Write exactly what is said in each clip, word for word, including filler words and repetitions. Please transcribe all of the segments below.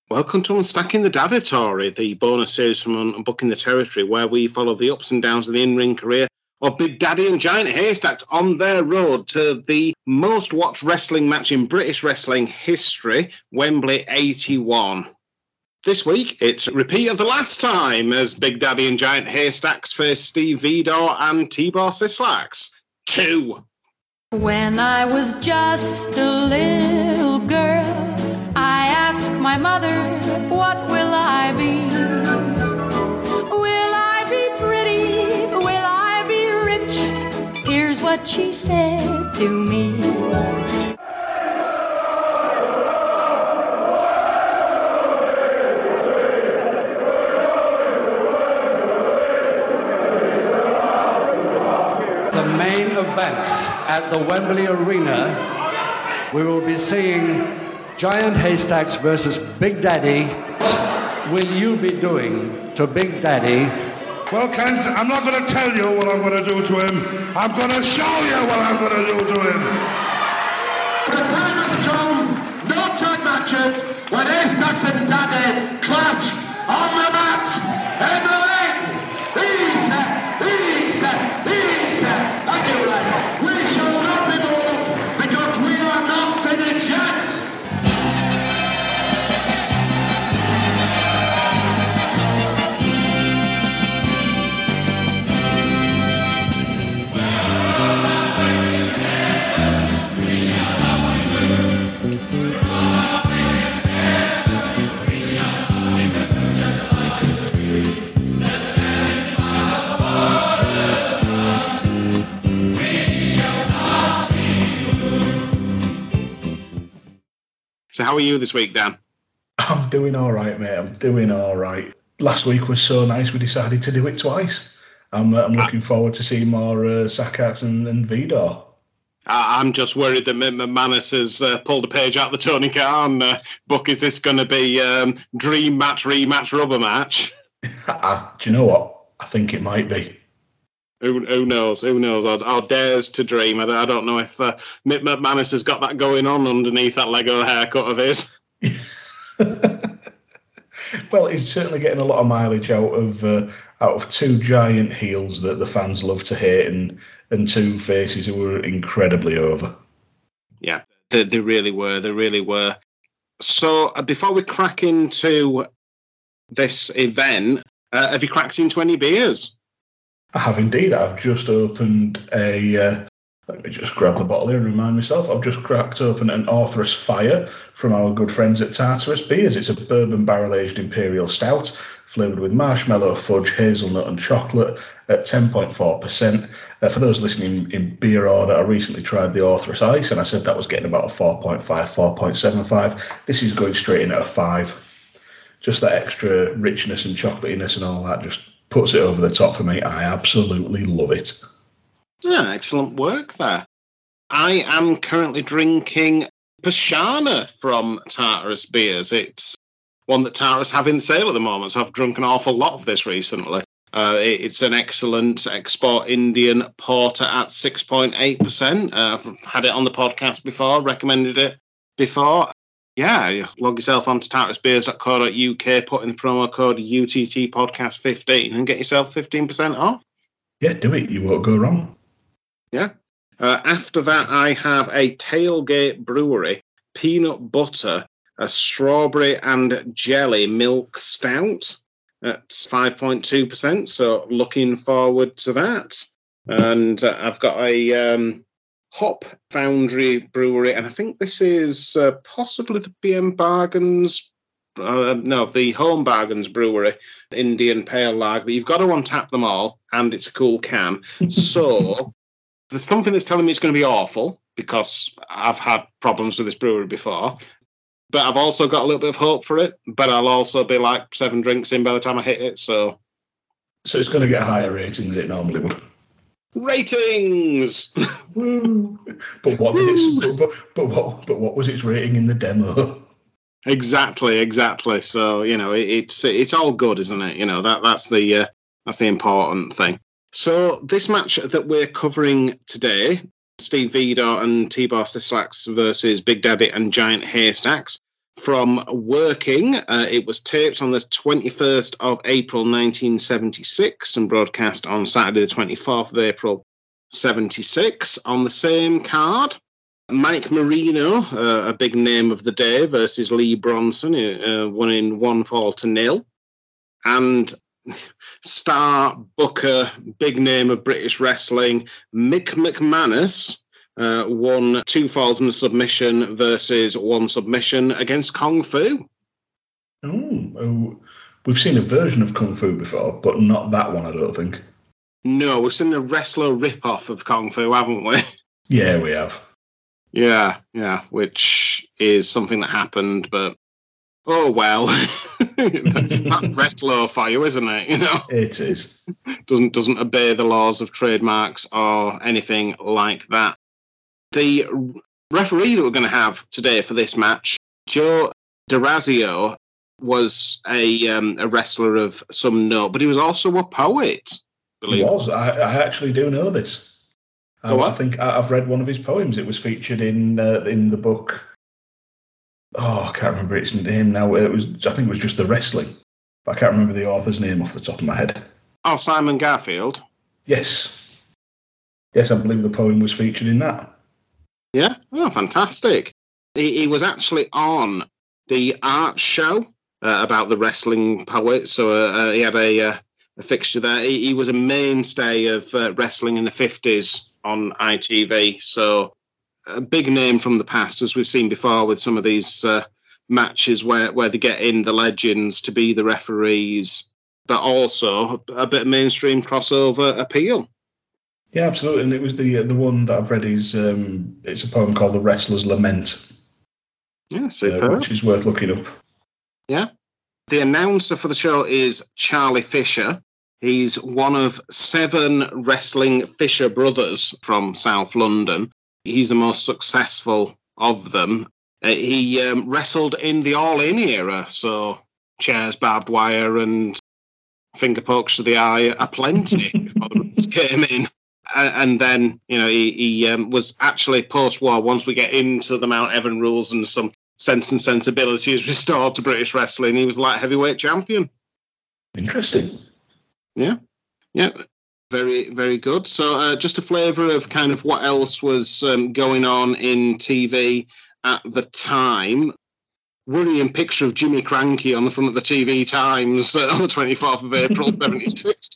Welcome to Unstacking the Dadatory, the bonus series from Unbooking the Territory, where we follow the ups and downs of the in-ring career of Big Daddy and Giant Haystack on their road to the most watched wrestling match in British wrestling history, Wembley eighty-one. This week, it's a repeat of the last time as Big Daddy and Giant Haystacks face Steve Vidor and Tibor Sislaks. Two. When I was just a little girl, I asked my mother, what will I be? Will I be pretty? Will I be rich? Here's what she said to me. The main events at the Wembley Arena, we will be seeing Giant Haystacks versus Big Daddy. What will you be doing to Big Daddy? Well, Kent, I'm not going to tell you what I'm going to do to him. I'm going to show you what I'm going to do to him. The time has come, no tag matches, when Haystacks and Daddy clash on the mat in the ring. Easy, easy, easy. Anyway, we shall not be moved because we are not finished yet. So how are you this week, Dan? I'm doing all right, mate. I'm doing all right. Last week was so nice, we decided to do it twice. I'm, uh, I'm looking forward to seeing more uh, Sackats and, and Vidor. I'm just worried that McManus has uh, pulled a page out of the Tony Khan uh, book. Is this going to be um, dream match, rematch, rubber match? I, do you know what? I think it might be. Who, who knows? Who knows? Or, or dares to dream. I, I don't know if uh, Mick McManus has got that going on underneath that Lego haircut of his. Well, he's certainly getting a lot of mileage out of uh, out of two giant heels that the fans love to hate, and and two faces who were incredibly over. Yeah, they, they really were. They really were. So uh, before we crack into this event, uh, have you cracked into any beers? I have indeed. I've just opened a... Uh, let me just grab the bottle here and remind myself. I've just cracked open an Arthurus Fire from our good friends at Tartarus Beers. It's a bourbon barrel-aged imperial stout, flavoured with marshmallow, fudge, hazelnut and chocolate at ten point four percent. Uh, for those listening in beer order, I recently tried the Arthurus Ice and I said that was getting about a four point five, four point seven five. This is going straight in at a five. Just that extra richness and chocolatiness and all that just puts it over the top for me. I absolutely love it. Yeah, excellent work there. I am currently drinking Pashana from Tartarus Beers. It's one that Tartarus have in sale at the moment, so I've drunk an awful lot of this recently. Uh, it, it's an excellent export Indian porter at six point eight percent. Uh, I've had it on the podcast before, recommended it before. Yeah, log yourself onto tartarus beers dot co dot U K, put in the promo code U T T podcast fifteen and get yourself fifteen percent off. Yeah, do it. You won't go wrong. Yeah. Uh, after that, I have a Tailgate Brewery peanut butter, a strawberry and jelly milk stout at five point two percent. So looking forward to that. And uh, I've got a um, Hop Foundry Brewery, and I think this is uh, possibly the B M Bargains. Uh, no, the Home Bargains Brewery, Indian Pale Lager. But you've got to untap them all, and it's a cool can. So there's something that's telling me it's going to be awful because I've had problems with this brewery before. But I've also got a little bit of hope for it. But I'll also be like seven drinks in by the time I hit it. So, so it's going to get a higher rating than it normally would. Ratings. Woo. But what did it, but, but what but what was its rating in the demo? Exactly, exactly. So you know, it, it's it's all good, isn't it? You know that that's the uh, that's the important thing. So this match that we're covering today, Steve Vidor and Tibor Sislaks versus Big Daddy and Giant Haystacks, from working. Uh, it was taped on the twenty-first of April nineteen seventy-six and broadcast on Saturday the twenty-fourth of April seventy-six. On the same card, Mike Marino, uh, a big name of the day, versus Lee Bronson, uh, won in one fall to nil. And star booker, big name of British wrestling, Mick McManus, uh, won two falls and a submission versus one submission against Kung Fu. Oh, oh, we've seen a version of Kung Fu before, but not that one, I don't think. No, we've seen a wrestler rip-off of Kung Fu, haven't we? Yeah, we have. Yeah, yeah, which is something that happened, but oh well. That's wrestler for you, isn't it? You know, it is. Doesn't doesn't obey the laws of trademarks or anything like that. The referee that we're going to have today for this match, Joe DeRazio, was a um, a wrestler of some note, but he was also a poet. He was. I, I actually do know this. I, oh, I think I've read one of his poems. It was featured in uh, in the book. Oh, I can't remember its name now. It was, I think it was just The Wrestling. But I can't remember the author's name off the top of my head. Oh, Simon Garfield? Yes. Yes, I believe the poem was featured in that. Yeah? Oh, fantastic. He, he was actually on the art show uh, about the wrestling poet, so uh, he had a, uh, a fixture there. He, he was a mainstay of uh, wrestling in the fifties on I T V, so a big name from the past, as we've seen before with some of these uh, matches where, where they get in the legends to be the referees, but also a, a bit of mainstream crossover appeal. Yeah, absolutely. And it was the the one that I've read is um, it's a poem called The Wrestler's Lament. Yeah, superb. Uh, which is worth looking up. Yeah. The announcer for the show is Charlie Fisher. He's one of seven wrestling Fisher brothers from South London. He's the most successful of them. Uh, he um, wrestled in the All-In era, so chairs, barbed wire, and finger pokes to the eye are plenty before the rules came in. Uh, and then, you know, he, he um, was actually post-war, once we get into the Mount Everest rules and some sense and sensibility is restored to British wrestling, he was light heavyweight champion. Interesting. Yeah, yeah. Very, very good. So uh, just a flavour of kind of what else was um, going on in T V at the time. Worrying picture of Jimmy Cranky on the front of the T V Times uh, on the twenty-fourth of April, seventy-six.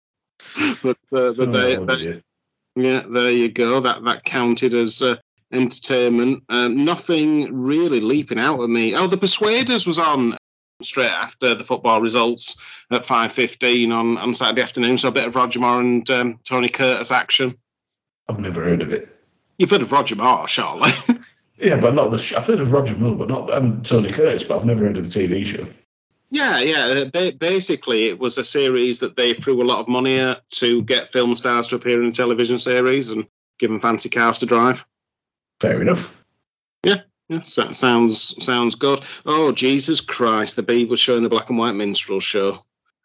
but uh, but oh, they, they, yeah, there you go. That that counted as uh, entertainment. Um, nothing really leaping out at me. Oh, The Persuaders was on straight after the football results at five fifteen on, on Saturday afternoon, so a bit of Roger Moore and um, Tony Curtis action. I've never heard of it. You've heard of Roger Moore, surely? Yeah, but not the... Sh- I've heard of Roger Moore, but not um, Tony Curtis, but I've never heard of the T V show. Yeah, yeah. Ba- basically, it was a series that they threw a lot of money at to get film stars to appear in a television series and give them fancy cars to drive. Fair enough. Yeah. Yeah, so, sounds sounds good. Oh, Jesus Christ, the Beeb was showing the black and white minstrel show.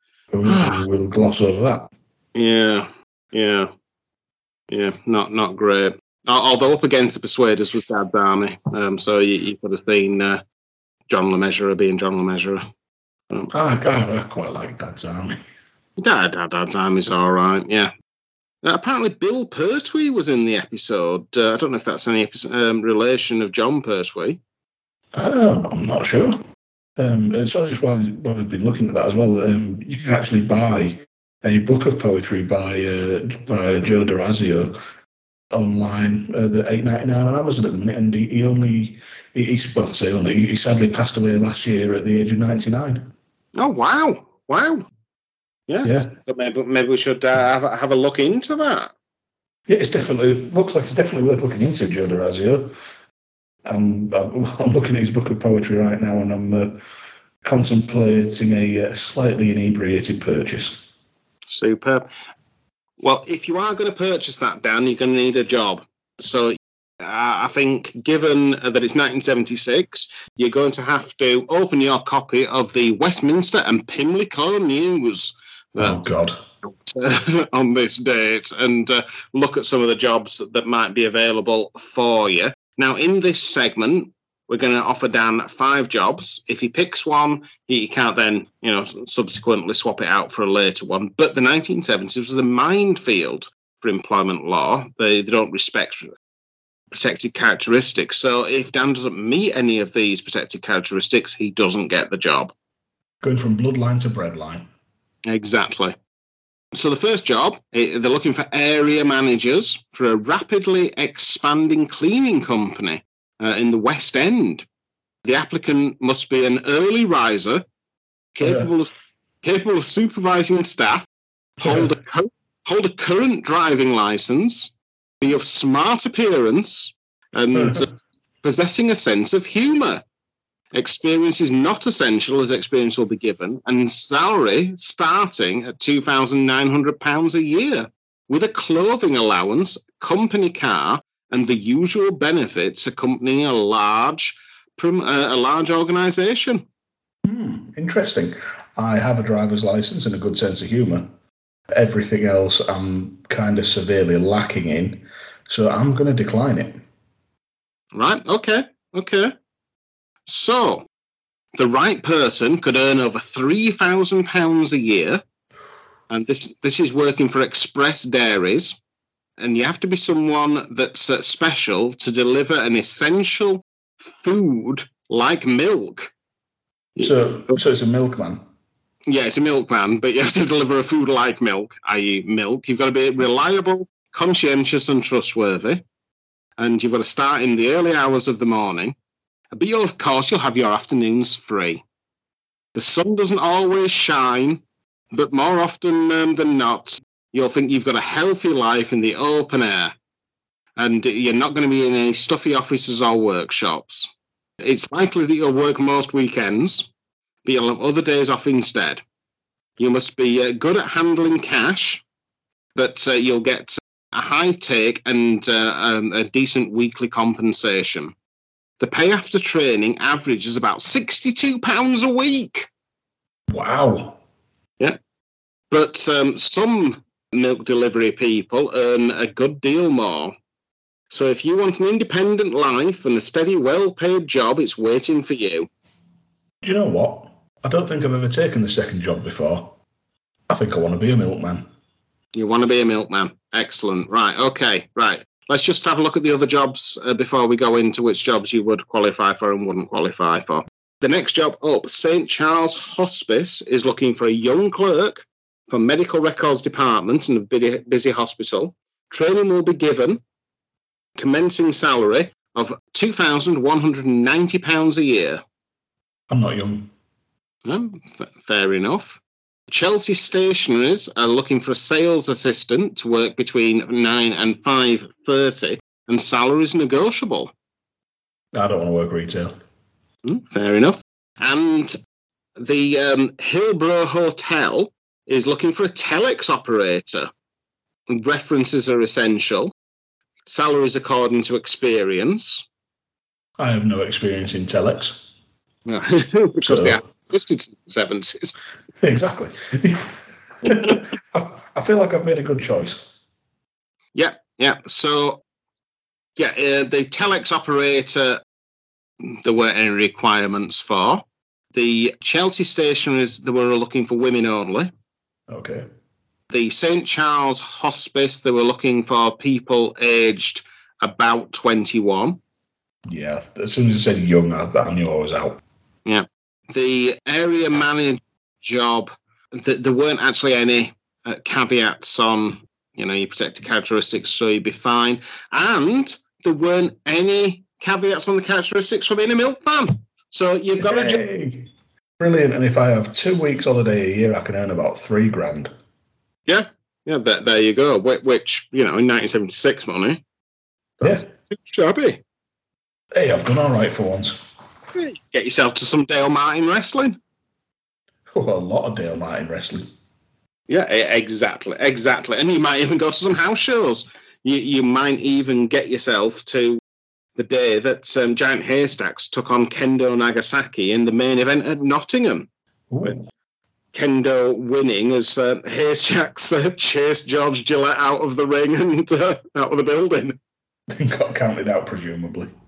Oh, we'll gloss over that. Yeah, yeah, yeah, not not great. Although up against the Persuaders was Dad's Army, um, so you, you could have seen uh, John LeMessurier being John LeMessurier. Um, I, I, I quite like Dad's Army. Dad, Dad, Dad's Army's all right, yeah. Uh, apparently, Bill Pertwee was in the episode. Uh, I don't know if that's any um, relation of John Pertwee. Uh, I'm not sure. Um, it's just while, while we've been looking at that as well, um, you can actually buy a book of poetry by uh, by Joe DeRazio online uh, the eight ninety-nine on Amazon at the minute, and he, he only he, he well, say only he sadly passed away last year at the age of ninety-nine. Oh wow, wow. Yeah, yeah. So maybe maybe we should uh, have a, have a look into that. Yeah, it's definitely looks like it's definitely worth looking into, Joe DeRazio. I'm, I'm I'm looking at his book of poetry right now, and I'm uh, contemplating a uh, slightly inebriated purchase. Superb. Well, if you are going to purchase that, Dan, you're going to need a job. So uh, I think, given that it's nineteen seventy-six, you're going to have to open your copy of the Westminster and Pimlico News. Oh, God. Uh, on this date, and uh, look at some of the jobs that, that might be available for you. Now, in this segment, we're going to offer Dan five jobs. If he picks one, he can't then, you know, subsequently swap it out for a later one. But the nineteen seventies was a minefield for employment law. They, they don't respect protected characteristics. So if Dan doesn't meet any of these protected characteristics, he doesn't get the job. Going from bloodline to breadline. Exactly. So the first job, they're looking for area managers for a rapidly expanding cleaning company uh, in the West End. The applicant must be an early riser, capable, yeah. of, capable of supervising staff, hold, yeah. a, hold a current driving licence, be of smart appearance, and uh, possessing a sense of humour. Experience is not essential, as experience will be given, and salary starting at two thousand nine hundred pounds a year, with a clothing allowance, company car, and the usual benefits accompanying a large, uh, a large organisation. Hmm, interesting. I have a driver's licence and a good sense of humour. Everything else I'm kind of severely lacking in, so I'm going to decline it. Right, okay, okay. So, the right person could earn over three thousand pounds a year, and this this is working for Express Dairies, and you have to be someone that's uh, special to deliver an essential food like milk. So, so it's a milkman? Yeah, it's a milkman, but you have to deliver a food like milk, that is milk. You've got to be reliable, conscientious and trustworthy, and you've got to start in the early hours of the morning. But you'll, of course, you'll have your afternoons free. The sun doesn't always shine, but more often um, than not, you'll think you've got a healthy life in the open air, and you're not going to be in any stuffy offices or workshops. It's likely that you'll work most weekends, but you'll have other days off instead. You must be uh, good at handling cash, but uh, you'll get a high take and uh, um, a decent weekly compensation. The pay after training averages about sixty-two pounds a week. Wow. Yeah. But um, some milk delivery people earn a good deal more. So if you want an independent life and a steady, well-paid job, it's waiting for you. Do you know what? I don't think I've ever taken the second job before. I think I want to be a milkman. You want to be a milkman. Excellent. Right. Okay. Right. Let's just have a look at the other jobs uh, before we go into which jobs you would qualify for and wouldn't qualify for. The next job up, Saint Charles Hospice is looking for a young clerk for medical records department in a busy, busy hospital. Training will be given, commencing salary of two thousand one hundred ninety pounds a year. I'm not young. No, f- fair enough. Chelsea Stationaries are looking for a sales assistant to work between nine and five thirty, and salary is negotiable. I don't want to work retail. Mm, fair enough. And the um, Hillbrow Hotel is looking for a telex operator. References are essential. Salaries according to experience. I have no experience in telex. Because so... they are listed since the seventies. Exactly. I, I feel like I've made a good choice. Yeah, yeah. So, yeah, uh, the telex operator, there weren't any requirements for. The Chelsea Stationaries, they were looking for women only. Okay. The Saint Charles Hospice, they were looking for people aged about twenty-one. Yeah, as soon as I said young, I, I knew I was out. Yeah. The area manager job, th- there weren't actually any uh, caveats on, you know, your protected characteristics, so you'd be fine. And there weren't any caveats on the characteristics for being a milkman. So you've got a job. Brilliant. And if I have two weeks holiday a year, I can earn about three grand. Yeah. Yeah, there, there you go. Which, you know, in nineteen seventy-six money, that's yeah. shabby. Hey, I've done all right for once. Get yourself to some Dale Martin wrestling. Oh, a lot of Dale Martin wrestling. Yeah, exactly, exactly. And you might even go to some house shows. You you might even get yourself to the day that um, Giant Haystacks took on Kendo Nagasaki in the main event at Nottingham. With Kendo winning as uh, Haystacks uh, chased George Gillette out of the ring and uh, out of the building. He got counted out, presumably.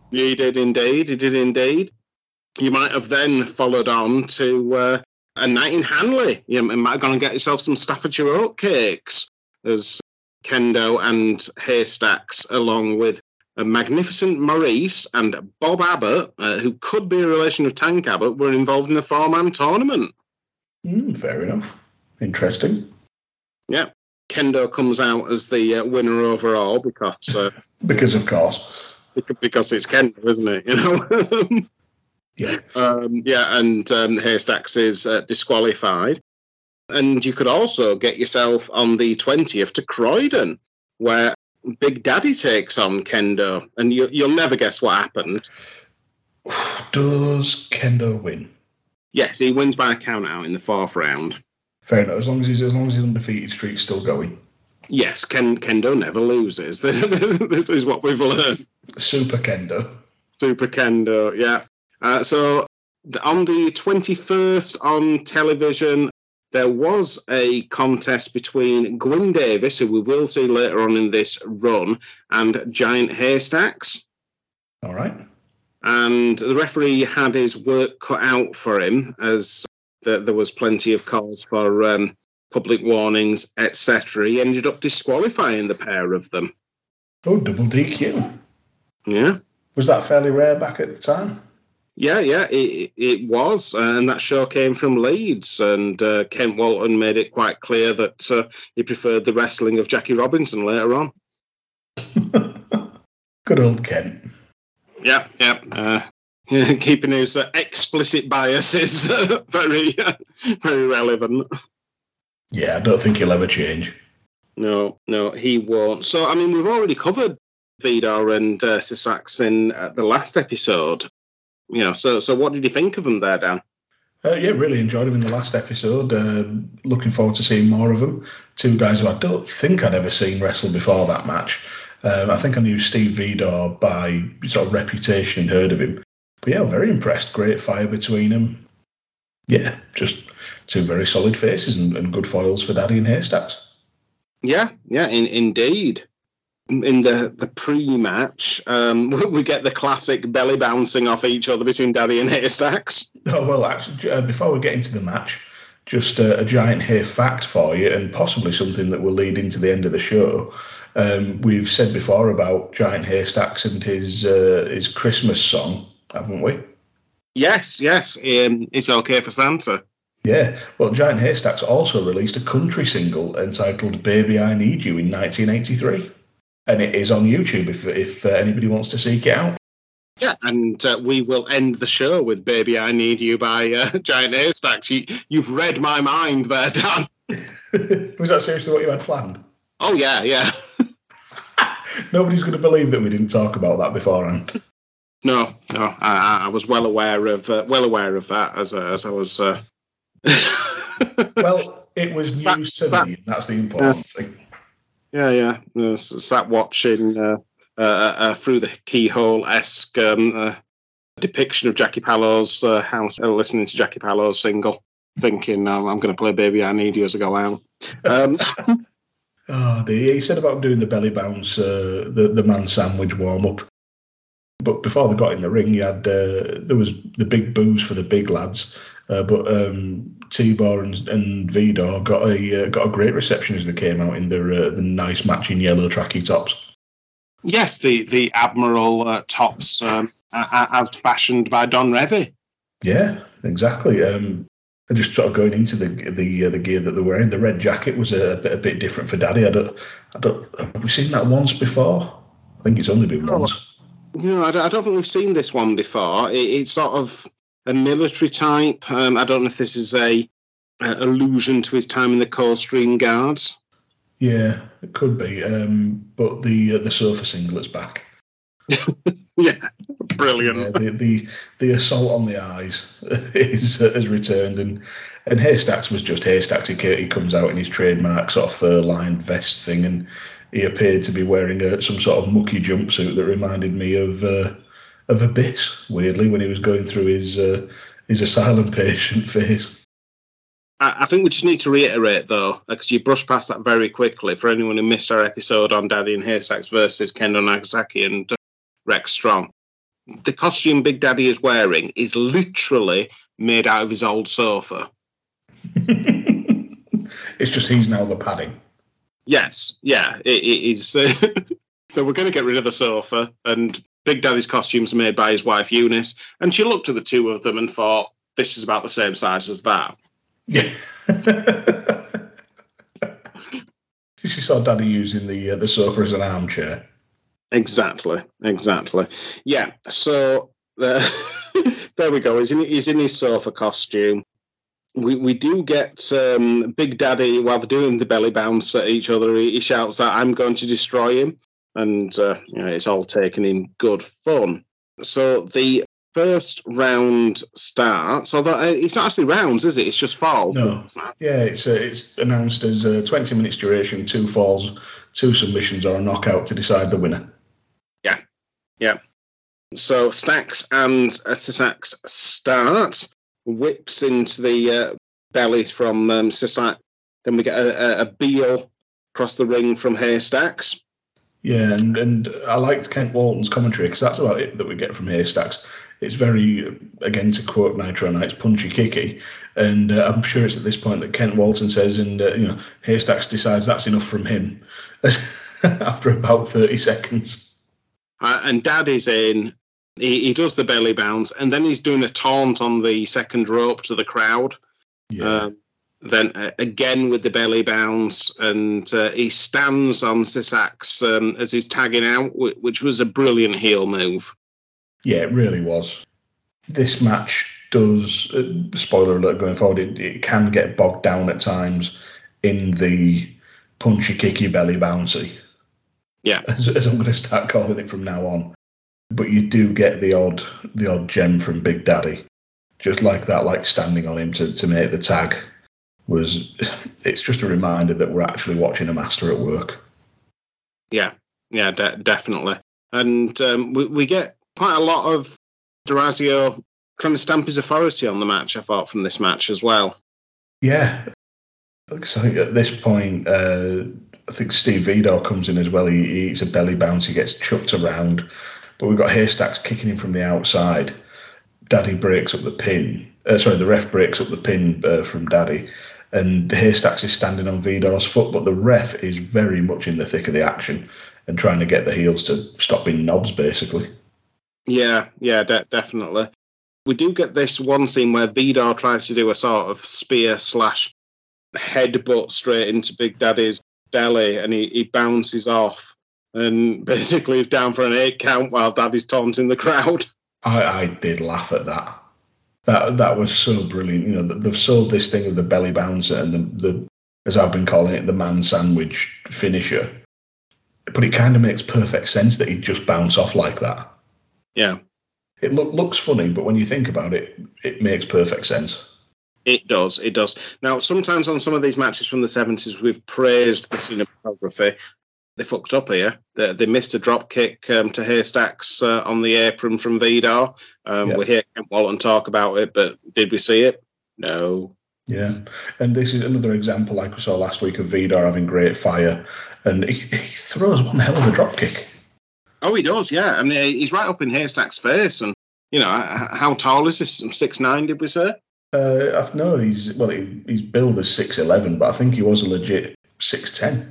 He did indeed. He did indeed. You might have then followed on to uh, a night in Hanley. You might have gone and get yourself some Staffordshire oatcakes as Kendo and Haystacks, along with a magnificent Maurice and Bob Abbott, uh, who could be a relation of Tank Abbott, were involved in a four-man tournament. Mm, fair enough. Interesting. Yeah. Kendo comes out as the uh, winner overall because... Uh, because, of course. Because it's Kendo, isn't it? You know? Yeah. Um, yeah, and um, Haystacks is uh, disqualified. And you could also get yourself on the twentieth to Croydon, where Big Daddy takes on Kendo. And you, you'll never guess what happened. Does Kendo win? Yes, he wins by a count out in the fourth round. Fair enough. As long as he's as long as his undefeated streak's still going. Yes, Ken, Kendo never loses. This, this, this is what we've learned. Super Kendo. Super Kendo, yeah. Uh, so on the twenty-first on television, there was a contest between Gwyn Davis, who we will see later on in this run, and Giant Haystacks. All right. And the referee had his work cut out for him, as the, there was plenty of calls for um, public warnings, et cetera. He ended up disqualifying the pair of them. Oh, double D Q. Yeah. Was that fairly rare back at the time? Yeah, yeah, it, it was, and that show came from Leeds, and uh, Kent Walton made it quite clear that uh, he preferred the wrestling of Jackie Robinson later on. Good old Kent. Yeah, yeah, uh, keeping his uh, explicit biases uh, very, uh, very relevant. Yeah, I don't think he'll ever change. No, no, he won't. So, I mean, we've already covered Vidor and uh, Haystacks in uh, the last episode. You know, so so what did you think of them there, Dan? Uh, yeah, really enjoyed them in the last episode. Uh, looking forward to seeing more of them. Two guys who I don't think I'd ever seen wrestle before that match. Um, I think I knew Steve Vidor by sort of reputation and heard of him. But yeah, very impressed. Great fire between them. Yeah, just two very solid faces and, and good foils for Daddy and Haystacks. Yeah, yeah, in, indeed. In the, the pre-match, um, we get the classic belly bouncing off each other between Daddy and Haystacks. Oh, well, actually, uh, before we get into the match, just uh, a giant hay fact for you, and possibly something that will lead into the end of the show. Um, we've said before about Giant Haystacks and his uh, his Christmas song, haven't we? Yes, yes. Um, it's okay for Santa. Yeah. Well, Giant Haystacks also released a country single entitled "Baby I Need You" in nineteen eighty-three. And it is on YouTube if if uh, anybody wants to seek it out. Yeah, and uh, we will end the show with "Baby I Need You" by uh, Giant Haystacks. You, you've read my mind there, Dan. Was that seriously what you had planned? Oh, yeah, yeah. Nobody's going to believe that we didn't talk about that beforehand. No, no, I, I was well aware of uh, well aware of that as uh, as I was. Uh... Well, it was news that, to that, me. That's the important yeah. thing. Yeah, yeah. Uh, sat watching uh, uh, uh, through the keyhole-esque um, uh, depiction of Jackie Pallow's uh, house, uh, listening to Jackie Pallow's single, thinking, oh, I'm going to play "Baby I Need You" as I go out. Um, oh, dear. He said about doing the belly bounce, uh, the the man sandwich warm up. But before they got in the ring, you had uh, there was the big boos for the big lads. Uh, but um, Tibor and, and Vidor got a uh, got a great reception as they came out in their uh, the nice matching yellow tracky tops. Yes, the the Admiral uh, tops um, as fashioned by Don Revy. Yeah, exactly. Um, and just sort of going into the the uh, the gear that they're wearing, the red jacket was a, a bit a bit different for Daddy. I don't I don't have we seen that once before? I think it's only been oh, once. No, I don't, I don't think we've seen this one before. It, it's sort of a military type. Um, I don't know if this is a, a allusion to his time in the Coldstream Guards. Yeah, it could be. Um, but the uh, the sofa singlet's back. Yeah, brilliant. Yeah, the, the the assault on the eyes is uh, has returned, and and Haystacks was just Haystacks. He, he comes out in his trademark sort of fur-lined vest thing, and he appeared to be wearing a, some sort of mucky jumpsuit that reminded me of. Uh, Of Abyss, weirdly, when he was going through his uh, his asylum patient phase. I, I think we just need to reiterate, though, because you brushed past that very quickly, for anyone who missed our episode on Daddy and Haystacks versus Kendo Nagasaki and uh, Rex Strong. the costume Big Daddy is wearing is literally made out of his old sofa. It's just he's now the padding. Yes, yeah, it, it is. Uh, so we're going to get rid of the sofa, and Big Daddy's costume's made by his wife Eunice, and she looked at the two of them and thought, this is about the same size as that. Yeah. She saw Daddy using the uh, the sofa as an armchair. Exactly, exactly. Yeah, so uh, there we go. He's in, he's in his sofa costume. We we do get um, Big Daddy, while they're doing the belly bounce at each other, he, he shouts out, I'm going to destroy him. And uh, you know, it's all taken in good fun. So the first round starts, although it's not actually rounds, is it? It's just falls. No. Yeah, it's uh, it's announced as uh, twenty minutes duration, two falls, two submissions, or a knockout to decide the winner. Yeah, yeah. So Stacks and uh, Sisak start. Whips into the uh, belly from um, Sisak. Then we get a, a, a Beal across the ring from Haystacks. Yeah, and, and I liked Kent Walton's commentary because that's about it that we get from Haystacks. It's very, again, to quote Nitro Nights, punchy kicky. And uh, I'm sure it's at this point that Kent Walton says, and uh, you know, Haystacks decides that's enough from him after about thirty seconds. Uh, and Daddy's in. He, he does the belly bounce, and then he's doing a taunt on the second rope to the crowd. Yeah. Um, then uh, again with the belly bounce, and uh, he stands on Sisak's um, as he's tagging out, which was a brilliant heel move. Yeah, it really was. This match does, uh, spoiler alert going forward, it, it can get bogged down at times in the punchy, kicky, belly bouncy. Yeah. As, as I'm going to start calling it from now on. But you do get the odd the odd gem from Big Daddy. Just like that, like standing on him to, to make the tag. was It's just a reminder that we're actually watching a master at work. Yeah, yeah, de- definitely. And um, we, we get quite a lot of D'Orazio trying to stamp his authority on the match, I thought, from this match as well. Yeah. Because I think at this point, uh, I think Steve Vidor comes in as well. He, he eats a belly bounce, he gets chucked around. But we've got Haystacks kicking him from the outside. Daddy breaks up the pin. Uh, sorry, the ref breaks up the pin uh, from Daddy. And Haystacks is standing on Vidor's foot, but the ref is very much in the thick of the action and trying to get the heels to stop being knobs, basically. Yeah, yeah, de- definitely. We do get this one scene where Vidor tries to do a sort of spear slash headbutt straight into Big Daddy's belly, and he, he bounces off and basically is down for an eight count while Daddy's taunting the crowd. I, I did laugh at that. That that was so brilliant. You know, they've sold this thing of the belly bouncer and the, the as I've been calling it, the man sandwich finisher. But it kind of makes perfect sense that he'd just bounce off like that. Yeah. It look, looks funny, but when you think about it, it makes perfect sense. It does, it does. Now, sometimes on some of these matches from the seventies, we've praised the cinematography. They fucked up here. They, they missed a drop kick um, to Haystacks uh, on the apron from Vidor. Um, yeah. We hear Kent Walton talk about it, but did we see it? No. Yeah, and this is another example, like we saw last week, of Vidor having great fire, and he, he throws one hell of a drop kick. Oh, he does, yeah. I mean, he's right up in Haystacks' face, and you know, how tall is this? six nine, did we say? Uh, I know he's well, he, he's billed as six eleven, but I think he was a legit six ten.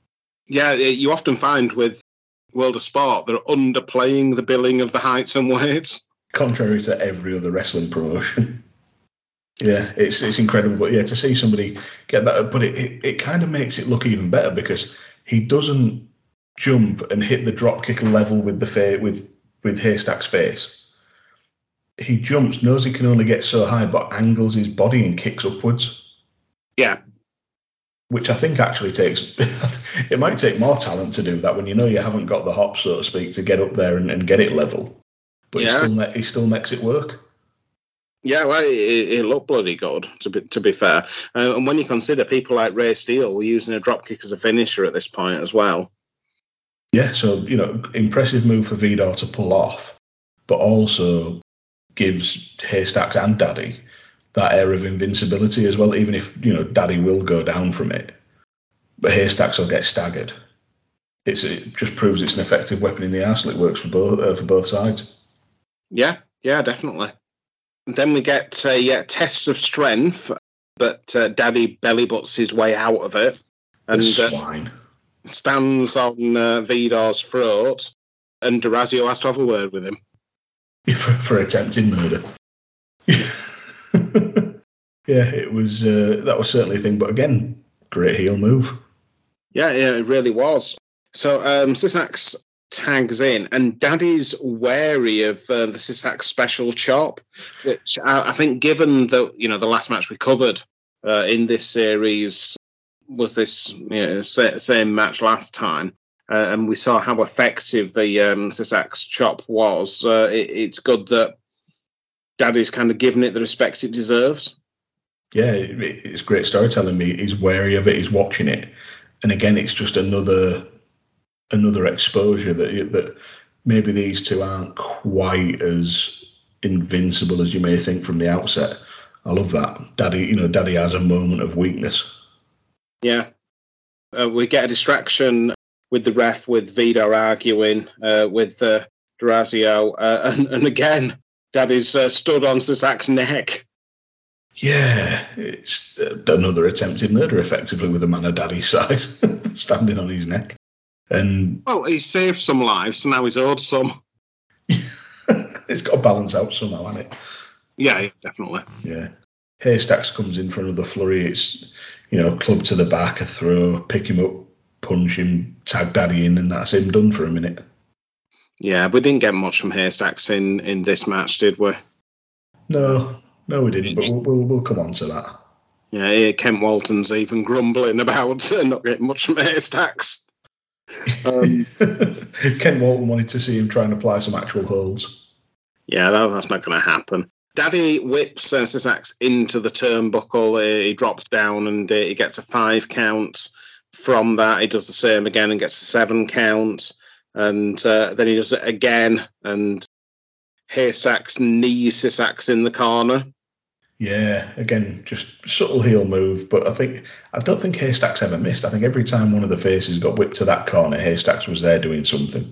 Yeah, you often find with World of Sport, they're underplaying the billing of the heights and weights. Contrary to every other wrestling promotion. Yeah, it's it's incredible. But yeah, to see somebody get that, but it, it, it kind of makes it look even better because he doesn't jump and hit the drop kick level with the fa- with with Haystacks' face. He jumps, knows he can only get so high, but angles his body and kicks upwards. Yeah. Which I think actually takes, it might take more talent to do that when you know you haven't got the hop, so to speak, to get up there and, and get it level. But yeah. he, still, he still makes it work. Yeah, well, it, it looked bloody good, to be, to be fair. Uh, and when you consider people like Ray Steele were using a dropkick as a finisher at this point as well. Yeah, so, you know, impressive move for Vidor to pull off, but also gives Haystacks and Daddy that air of invincibility as well, even if, you know, Daddy will go down from it. But Haystacks will get staggered. It's, it just proves it's an effective weapon in the arsenal. It works for both, uh, for both sides. Yeah, yeah, definitely. Then we get a yeah, test of strength, but uh, Daddy belly butts his way out of it. And The swine. Uh, stands on uh, Vidor's throat, and Durazio has to have a word with him. For, for attempted murder. Yeah, it was. Uh, that was certainly a thing, but again, great heel move. Yeah, yeah, it really was. So um, Sysax tags in, and Daddy's wary of uh, the Sysax special chop, which I, I think, given the you know the last match we covered uh, in this series was this you know, same match last time, uh, and we saw how effective the um, Sysax chop was. Uh, it, it's good that Daddy's kind of given it the respect it deserves. Yeah, it, it's great storytelling. He's wary of it. He's watching it, and again, it's just another. another exposure that that maybe these two aren't quite as invincible as you may think from the outset. I love that. Daddy, you know, Daddy has a moment of weakness. Yeah. Uh, we get a distraction with the ref, with Vidor arguing uh, with uh, Durazio, uh, and, and again, Daddy's uh, stood on Sysak's neck. Yeah, it's uh, another attempted murder, effectively, with a man of Daddy's size standing on his neck. And well, he's saved some lives, so now he's owed some. It's got to balance out somehow, hasn't it? Yeah, definitely. Yeah. Haystacks comes in for another flurry. It's, you know, club to the back, a throw, pick him up, punch him, tag Daddy in, and that's him done for a minute. Yeah, we didn't get much from Haystacks in, in this match, did we? No, no, we didn't, but we'll, we'll, we'll come on to that. Yeah, Kent Walton's even grumbling about not getting much from Haystacks. Um, Ken Walton wanted to see him try and apply some actual holds. Yeah, that, that's not going to happen. Daddy whips uh, Sysax into the turnbuckle. Uh, he drops down and uh, he gets a five count. From that, he does the same again and gets a seven count. And uh, then he does it again. And Haystacks knees Sysax in the corner. Yeah, again, just subtle heel move. But I think I don't think Haystacks ever missed. I think every time one of the faces got whipped to that corner, Haystacks was there doing something.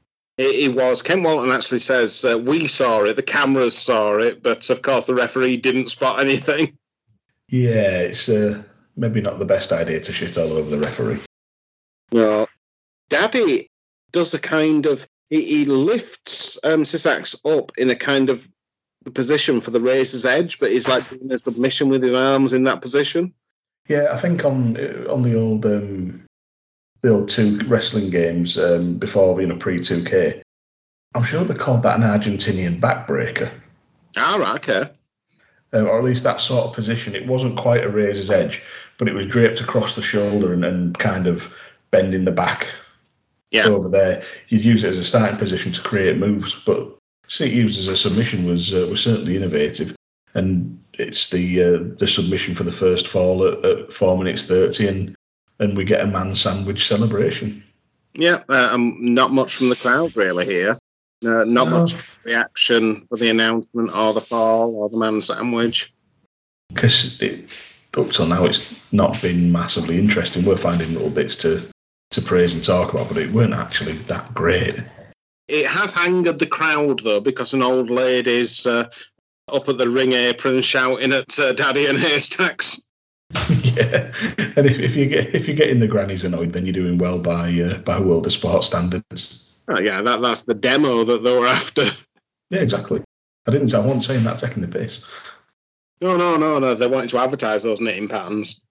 It was. Ken Walton actually says, uh, we saw it, the cameras saw it, but of course the referee didn't spot anything. Yeah, it's uh, maybe not the best idea to shit all over the referee. No. Daddy does a kind of, he, he lifts um, Sysax up in a kind of position for the razor's edge, but he's like doing a submission with his arms in that position. Yeah, I think on on the old... Um, the old two wrestling games um, before, you know, pre two K. I'm sure they called that an Argentinian backbreaker. Ah, right, okay. Um, or at least that sort of position. It wasn't quite a razor's edge, but it was draped across the shoulder and, and kind of bending the back yeah. over there. You'd use it as a starting position to create moves, but to see it used as a submission was uh, was certainly innovative. And it's the uh, the submission for the first fall at, at four minutes thirty, and and we get a man sandwich celebration. Yeah, uh, um, not much from the crowd really here. Uh, not no. much reaction for the announcement or the fall or the man sandwich. Because up till now it's not been massively interesting. We're finding little bits to, to praise and talk about, but it weren't actually that great. It has angered the crowd though, because an old lady's uh, up at the ring apron shouting at uh, Daddy and Haystacks. Yeah, and if, if you get if you're getting the grannies annoyed, then you're doing well by uh, by World of Sport standards. Oh yeah, that that's the demo that they were after. Yeah, exactly. I didn't. I wasn't saying that taking the piss. No, no, no, no. They wanted to advertise those knitting patterns.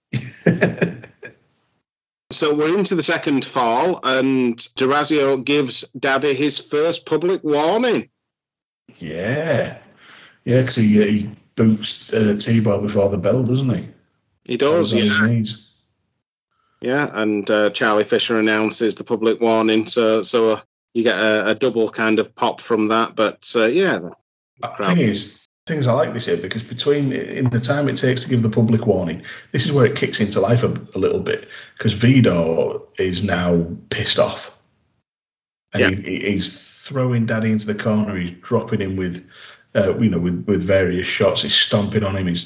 So we're into the second fall, and Durazio gives Daddy his first public warning. Yeah, yeah, because he uh, he boots uh, T-Bar before the bell, doesn't he? He does, yeah. Yeah, and uh, Charlie Fisher announces the public warning, so so uh, you get a, a double kind of pop from that. But uh, yeah, the the thing is, things I like this here because between in the time it takes to give the public warning, this is where it kicks into life a, a little bit because Vidor is now pissed off, and yeah. he, he's throwing Daddy into the corner. He's dropping him with, uh, you know, with with various shots. He's stomping on him. He's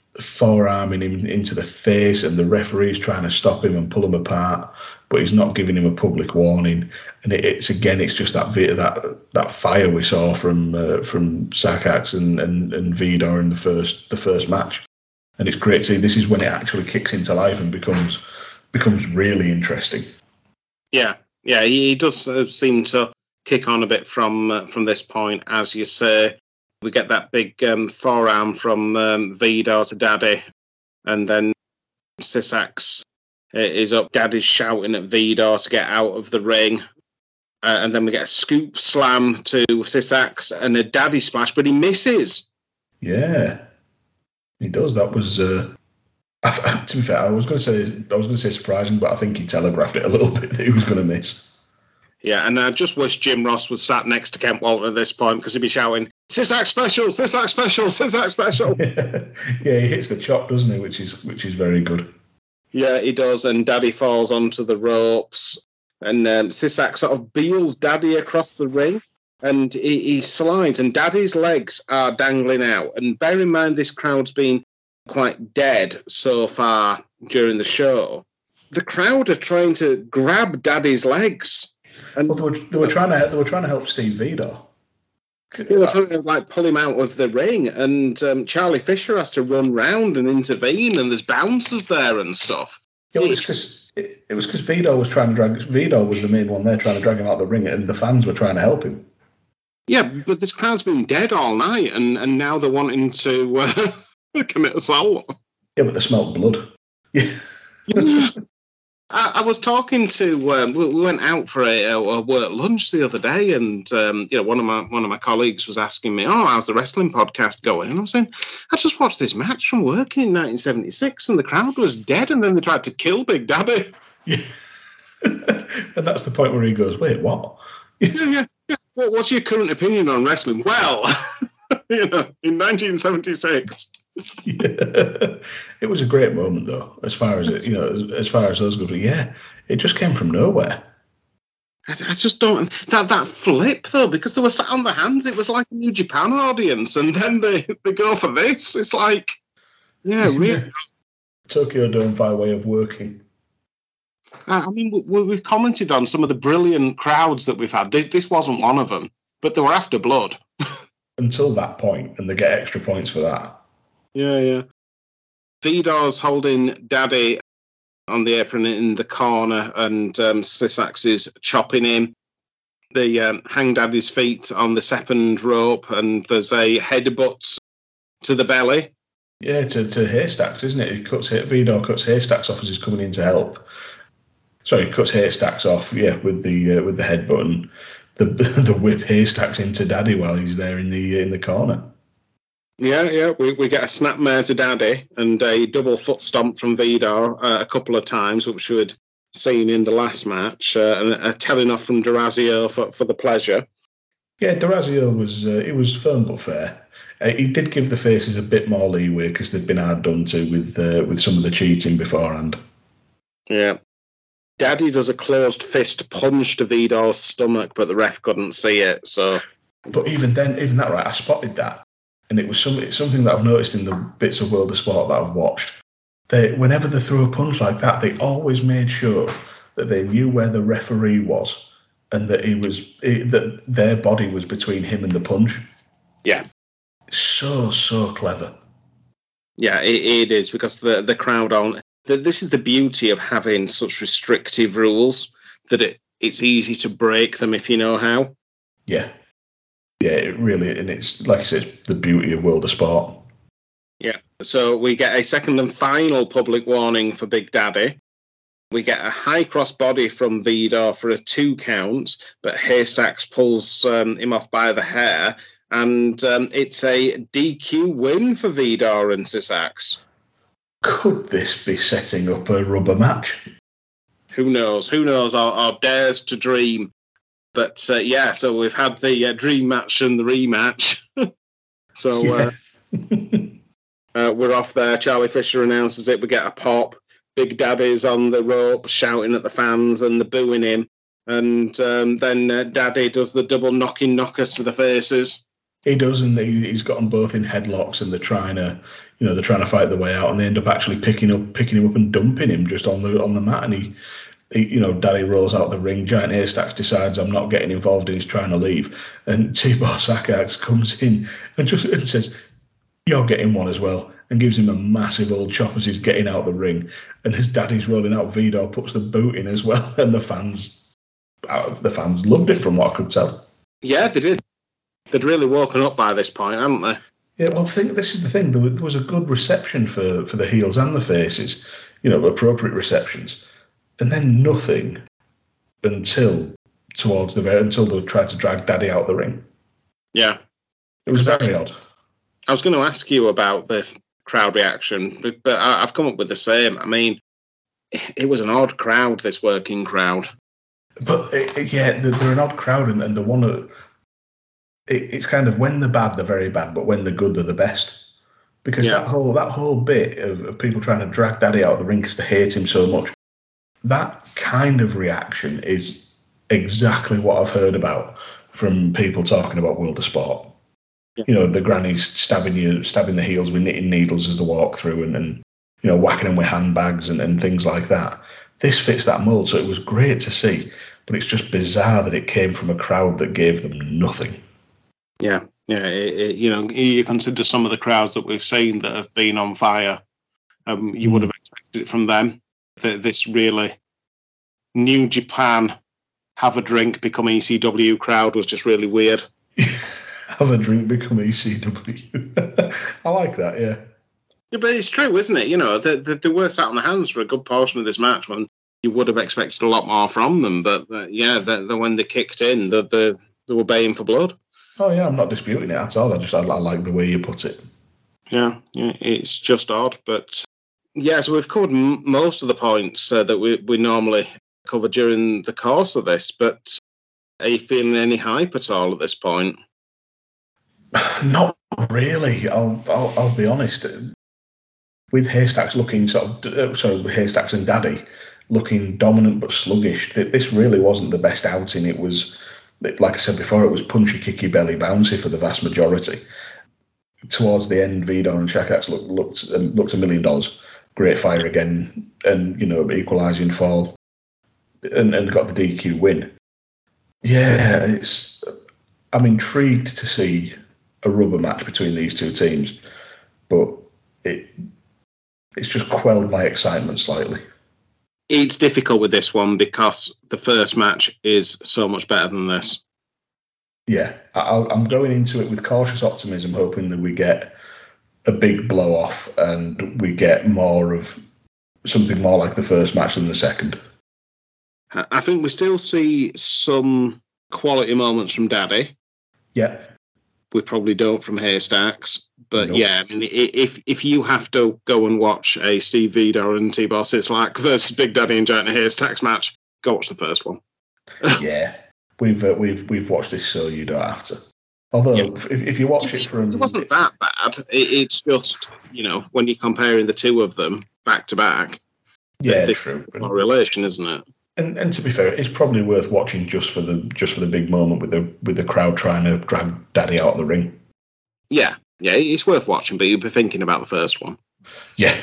forearming him into the face, and the referee's trying to stop him and pull him apart, but he's not giving him a public warning. And it, it's again, it's just that that that fire we saw from uh, from Sakax and, and and Vidor in the first the first match. And it's great to see this is when it actually kicks into life and becomes becomes really interesting. Yeah, yeah, he does uh, seem to kick on a bit from uh, from this point, as you say. We get that big um, forearm from um, Vidor to Daddy, and then Sisax is up. Daddy's shouting at Vidor to get out of the ring, uh, and then we get a scoop slam to Sisax and a Daddy splash, but he misses. Yeah, he does. That was, uh, I th- to be fair, I was going to say I was going to say surprising, but I think he telegraphed it a little bit that he was going to miss. Yeah, and I just wish Jim Ross was sat next to Kent Walton at this point, because he'd be shouting, Sisax special, Sisax special, Sisax special. Yeah. yeah, he hits the chop, doesn't he? Which is which is very good. Yeah, he does, and Daddy falls onto the ropes, and um, Sisax sort of beels Daddy across the ring, and he, he slides, and Daddy's legs are dangling out. And bear in mind, this crowd's been quite dead so far during the show. The crowd are trying to grab Daddy's legs. And well, they were, they were trying to they were trying to help Steve Vidor. They were trying to like pull him out of the ring, and um, Charlie Fisher has to run round and intervene, and there's bouncers there and stuff. Yeah, well, it's it, it was because Vidor was trying to drag Vidor was the main one there trying to drag him out of the ring, and the fans were trying to help him. Yeah, but this crowd's been dead all night, and, and now they're wanting to uh, commit assault. Yeah, but they smelt blood. Yeah. I, I was talking to. Um, we, we went out for a, a work lunch the other day, and um, you know, one of my one of my colleagues was asking me, "Oh, how's the wrestling podcast going?" And I was saying, "I just watched this match from working in nineteen seventy-six, and the crowd was dead, and then they tried to kill Big Daddy." Yeah, and that's the point where he goes, "Wait, what?" yeah, yeah, yeah. What, what's your current opinion on wrestling? Well, you know, in nineteen seventy-six. Yeah. It was a great moment, though, as far as it, you know, as, as far as those go. But yeah, it just came from nowhere. I, I just don't that that flip though, because they were sat on their hands. It was like a New Japan audience, and then they, they go for this. It's like, yeah, really. Tokyo Dome by way of working. I mean, we, we've commented on some of the brilliant crowds that we've had. This, this wasn't one of them, but they were after blood until that point, and they get extra points for that. Yeah, yeah. Vidor's holding Daddy on the apron in the corner, and um, Sisax is chopping him. They um, hang Daddy's feet on the second rope, and there's a headbutt to the belly. Yeah, to, to Haystacks, isn't it? He cuts Vidor cuts Haystacks off as he's coming in to help. Sorry, he cuts Haystacks off. Yeah, with the uh, with the headbutt, and the the whip Haystacks into Daddy while he's there in the uh, in the corner. Yeah, yeah, we, we get a snapmare to Daddy and a double foot stomp from Vidor uh, a couple of times, which we had seen in the last match, uh, and a telling off from D'Orazio for, for the pleasure. Yeah, D'Orazio was uh, it was firm but fair. Uh, he did give the faces a bit more leeway because they'd been hard done to with uh, with some of the cheating beforehand. Yeah. Daddy does a closed fist punch to Vidor's stomach, but the ref couldn't see it. So, but even then, even that, right, I spotted that. And it was some, something that I've noticed in the bits of World of Sport that I've watched. They, whenever they threw a punch like that, they always made sure that they knew where the referee was, and that he was he, that their body was between him and the punch. Yeah, so so clever. Yeah, it, it is, because the the crowd on. The, this is the beauty of having such restrictive rules, that it it's easy to break them if you know how. Yeah. Yeah, it really, and it's, like I said, it's the beauty of World of Sport. Yeah, so we get a second and final public warning for Big Daddy. We get a high cross body from Vidor for a two count, but Haystacks pulls um, him off by the hair, and um, it's a D Q win for Vidor and Sisax. Could this be setting up a rubber match? Who knows? Who knows? Our, our dares to dream. But uh, yeah, so we've had the uh, dream match and the rematch. so uh, uh, we're off there. Charlie Fisher announces it. We get a pop. Big Daddy's on the rope shouting at the fans and the booing him. And um, then uh, Daddy does the double knocking knocker to the faces. He does, and he, he's got them both in headlocks, and they're trying to, you know, they're trying to fight their way out, and they end up actually picking up, picking him up and dumping him just on the on the mat, and he, he you know, Daddy rolls out the ring. Giant Haystacks decides I'm not getting involved, and he's trying to leave, and Tibor Sakax comes in and just and says, "You're getting one as well," and gives him a massive old chop as he's getting out the ring, and his Daddy's rolling out. Vidor puts the boot in as well, and the fans, the fans loved it from what I could tell. Yeah, they did. They'd really woken up by this point, hadn't they? Yeah, well, I think this is the thing. There was a good reception for, for the heels and the faces, you know, appropriate receptions, and then nothing until towards the very until they tried to drag Daddy out the ring. Yeah, it was very odd. I was going to ask you about the crowd reaction, but, but I, I've come up with the same. I mean, it was an odd crowd, this working crowd. But it, yeah, they're, they're an odd crowd, and, and the one that. It's kind of when they're bad, they're very bad, but when they're good, they're the best. Because yeah. that whole that whole bit of, of people trying to drag Daddy out of the ring because they hate him so much, that kind of reaction is exactly what I've heard about from people talking about World of Sport. Yeah. You know, the grannies stabbing you, stabbing the heels with knitting needles as they walk through, and, and you know, whacking them with handbags and, and things like that. This fits that mold, so it was great to see. But it's just bizarre that it came from a crowd that gave them nothing. Yeah, yeah. It, it, you know, you consider some of the crowds that we've seen that have been on fire. Um, you mm. would have expected it from them. That this really New Japan have a drink become E C W crowd was just really weird. Have a drink become E C W. I like that. Yeah. Yeah, but it's true, isn't it? You know, they, they, they were sat on their hands for a good portion of this match when you would have expected a lot more from them. But uh, yeah, the, the, when they kicked in, the, the, they were baying for blood. Oh yeah, I'm not disputing it at all. I just I, I like the way you put it. Yeah, yeah, it's just odd, but yeah. So we've covered m- most of the points uh, that we we normally cover during the course of this. But are you feeling any hype at all at this point? Not really. I'll I'll, I'll be honest. With Haystacks looking sort of uh, sorry, with Haystacks and Daddy looking dominant but sluggish, this really wasn't the best outing. It was. Like I said before, it was punchy, kicky, belly, bouncy for the vast majority. Towards the end, Vidor and Sakax looked looked um, looked a million dollars. Great fire again, and you know, equalising fall, and, and got the D Q win. Yeah, it's. I'm intrigued to see a rubber match between these two teams, but it it's just quelled my excitement slightly. It's difficult with this one because the first match is so much better than this. Yeah, I'll, I'm going into it with cautious optimism, hoping that we get a big blow off and we get more of something more like the first match than the second. I think we still see some quality moments from Daddy. Yeah. We probably don't from Haystacks. But nope. yeah, I mean, if if you have to go and watch a Steve Vidor and Tibor Sislak versus Big Daddy and Giant Haystacks match, go watch the first one. yeah, we've uh, we've we've watched this, so you don't have to. Although, yeah. if, if you watch it from, it wasn't that bad. It, it's just, you know, when you're comparing the two of them back to back, yeah, this true. is a relation, isn't it? And and to be fair, it's probably worth watching just for the just for the big moment with the with the crowd trying to drag Daddy out of the ring. Yeah. Yeah, it's worth watching, but you'll be thinking about the first one. Yeah.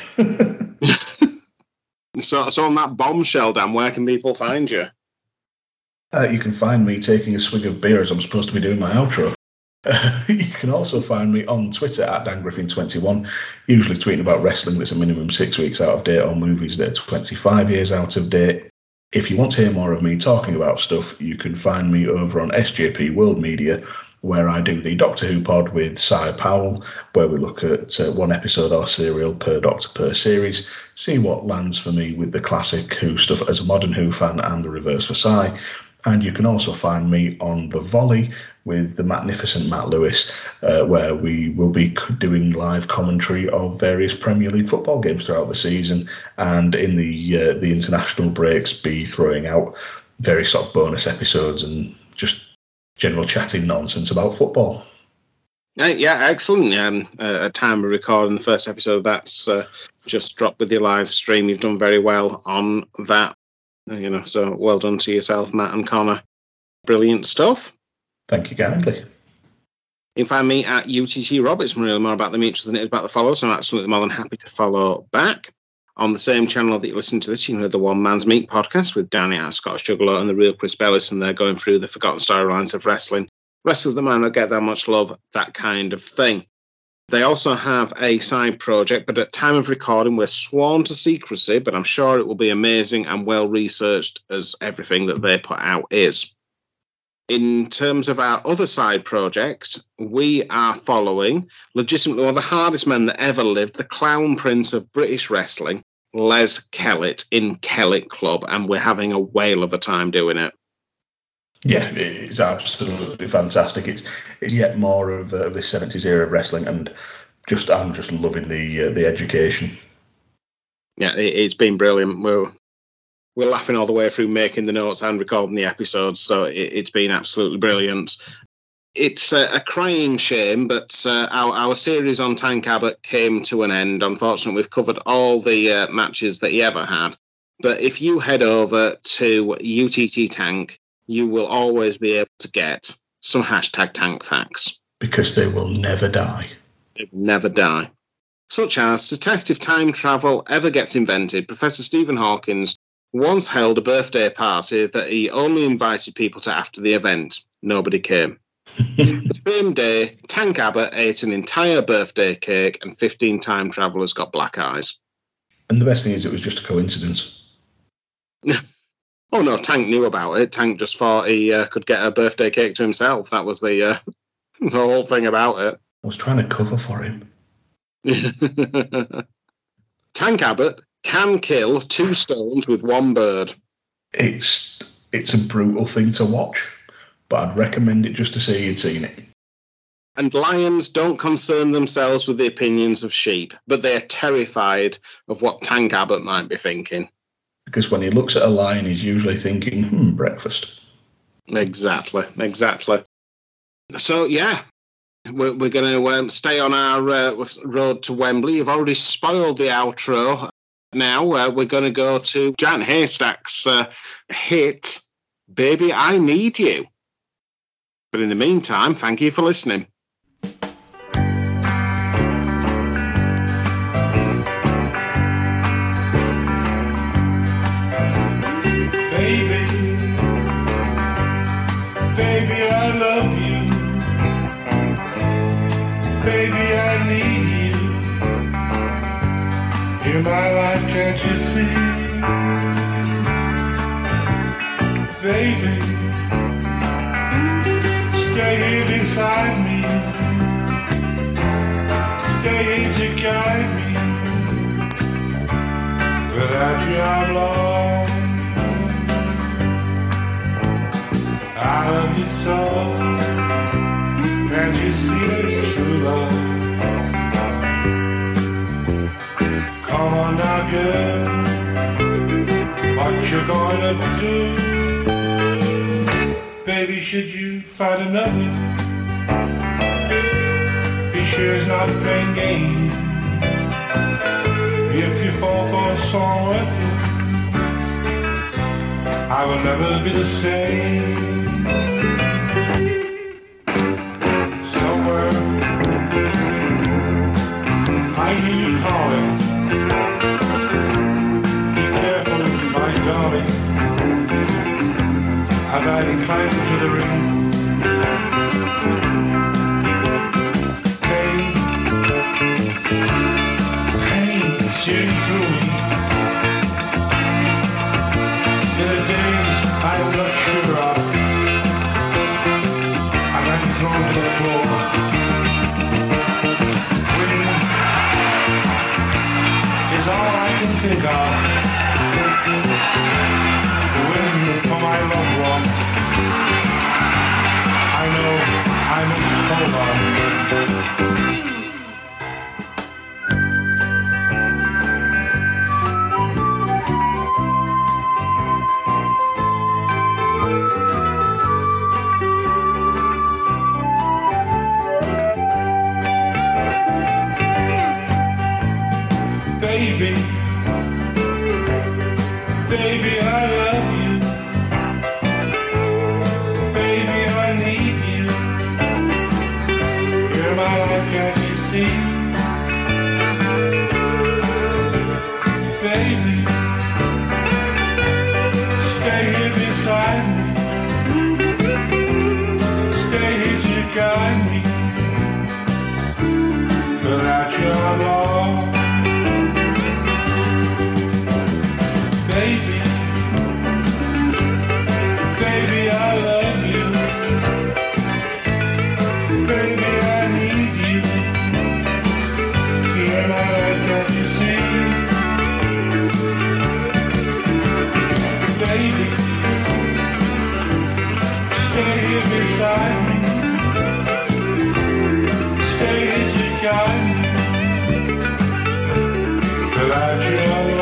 so, so on that bombshell, Dan, where can people find you? Uh, you can find me taking a swig of beer as I'm supposed to be doing my outro. Uh, you can also find me on Twitter at Dan Griffin twenty-one, usually tweeting about wrestling that's a minimum six weeks out of date or movies that are twenty-five years out of date. If you want to hear more of me talking about stuff, you can find me over on S J P World Media, where I do the Doctor Who pod with Cy Powell, where we look at uh, one episode or serial per Doctor per series, see what lands for me with the classic Who stuff as a modern Who fan and the reverse for Cy. And you can also find me on The Volley with the magnificent Matt Lewis, uh, where we will be doing live commentary of various Premier League football games throughout the season, and in the uh, the international breaks be throwing out various sort of bonus episodes and just general chatting nonsense about football. Uh, yeah, excellent. Um, uh, at time of recording, the first episode that's uh, just dropped with your live stream. You've done very well on that. Uh, you know, so well done to yourself, Matt and Connor. Brilliant stuff. Thank you kindly. You can find me at U T T Rob. It's really more about the mutuals than it is about the followers, so I'm absolutely more than happy to follow back. On the same channel that you listen to this, you can hear the One Man's Meat podcast with Danny at Scottish Juggalo and the real Chris Bellis, and they're going through the forgotten storylines of wrestling. Rest of them might not get that much love, that kind of thing. They also have a side project, but at time of recording, we're sworn to secrecy, but I'm sure it will be amazing and well-researched as everything that they put out is. In terms of our other side projects, we are following legitimately one of the hardest men that ever lived, the Clown Prince of British wrestling, Les Kellett, in Kellett Club, and we're having a whale of a time doing it. Yeah, it's absolutely fantastic. It's, it's yet more of, uh, of this seventies era of wrestling, and just I'm just loving the uh, the education. Yeah, it, it's been brilliant. We're we're laughing all the way through making the notes and recording the episodes, so it, it's been absolutely brilliant. It's a, a crying shame, but uh, our, our series on Tank Abbott came to an end. Unfortunately, we've covered all the uh, matches that he ever had. But if you head over to U T T Tank, you will always be able to get some hashtag tank facts. Because they will never die. They will never die. Such as, to test if time travel ever gets invented, Professor Stephen Hawkins once held a birthday party that he only invited people to after the event. Nobody came. The same day, Tank Abbott ate an entire birthday cake and fifteen time travellers got black eyes. And the best thing is it was just a coincidence. Oh no, Tank knew about it. Tank just thought he uh, could get a birthday cake to himself. That was the, uh, the whole thing about it. I was trying to cover for him. Tank Abbott can kill two stones with one bird. It's it's a brutal thing to watch, but I'd recommend it just to say you'd seen it. And lions don't concern themselves with the opinions of sheep, but they are terrified of what Tank Abbott might be thinking. Because when he looks at a lion, he's usually thinking, hmm, breakfast. Exactly, exactly. So, yeah, we're, we're going to um, stay on our uh, road to Wembley. You've already spoiled the outro. Now uh, we're going to go to Giant Haystack's uh, hit, Baby, I Need You. But in the meantime, thank you for listening. In my life, can't you see, baby, stay here beside me, stay here to guide me, without you I'm lost, I love you so, can't you see it's true love? Come on now, girl, what you gonna do? Baby, should you find another? Be sure it's not playing games. If you fall for a song worthless, I will never be the same. Somewhere I hear you calling. As I climb into the ring, pain, pain searing through me. In the days I am not sure of, as I'm thrown to the floor, winning is all I can think of. For my loved one, I know I must hold on. Baby, baby, I love you. and I'd let you see. Baby, stay beside me. Stay as you guide me. Without you,